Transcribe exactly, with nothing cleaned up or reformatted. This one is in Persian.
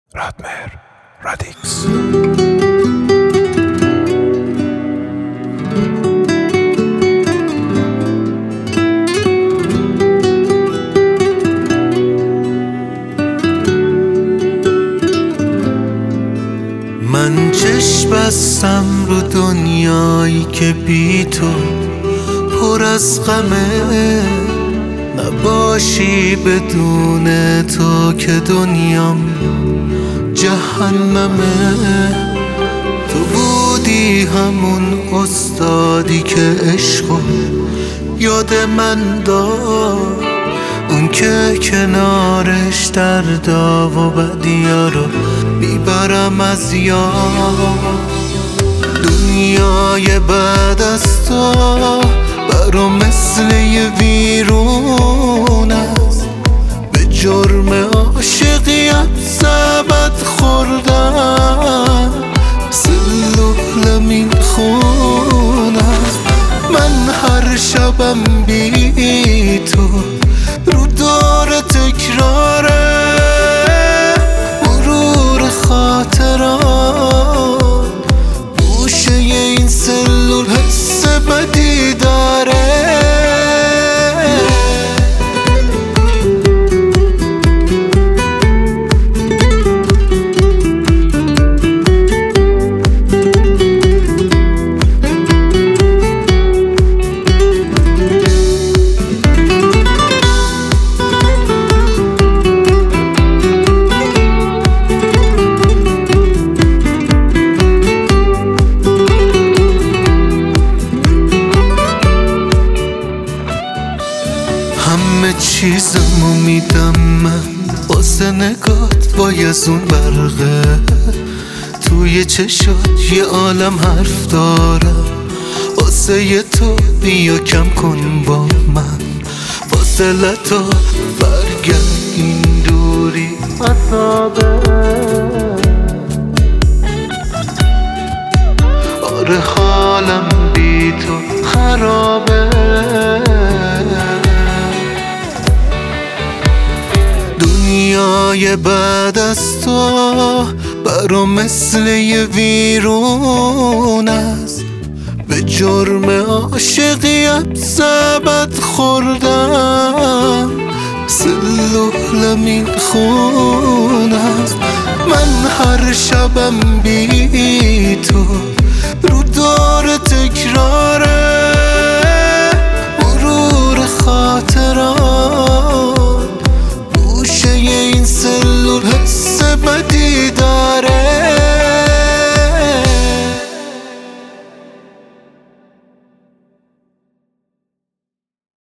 رادمهر رادیکس. من چشم بستم رو دنیایی که بی تو پر از غمه، نباشی بدون تو که دنیام جهنمه. تو بودی همون استادی که عشقو یاد من داد، اون که کنارش دردا و بدیا رو میبرم از یاد. دنیای بعد از تو برام مثل یه ویرون است، به جرم عاشقیت سبد خوردن سلوحلم این خون است. من هر شبم بی تو رو دور تکراره، مرور خاطرات گوشه این سلول حس بدی داره. همه چیزمو میدم من واسه نگات، بایزون برقه توی چشات یه عالم حرف دارم. واسه یه تو بیا کم کن با من فاصله تا برگرد این دوری عذابه. آره حالم بی تو خرابه. دنیای بعد از تو برام مثل یه ویرون است، به جرم عاشقیت سبد خوردم سلوحلم این خون است. من هر شبم بی تو